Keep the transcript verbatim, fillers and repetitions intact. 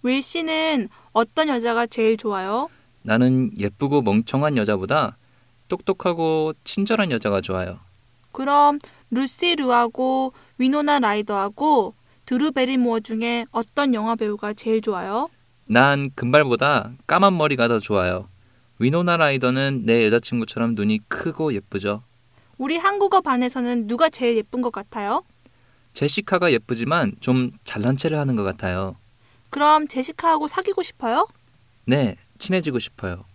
윌 씨는 어떤 여자가 제일 좋아요? 나는 예쁘고 멍청한 여자보다 똑똑하고 친절한 여자가 좋아요. 그럼 루시 류하고 위노나 라이더하고 드루 베리모어 중에 어떤 영화 배우가 제일 좋아요? 난 금발보다 까만 머리가 더 좋아요. 위노나 라이더는 내 여자친구처럼 눈이 크고 예쁘죠. 우리 한국어 반에서는 누가 제일 예쁜 것 같아요? 제시카가 예쁘지만 좀 잘난 체를 하는 것 같아요. 그럼 제시카하고 사귀고 싶어요? 네, 친해지고 싶어요.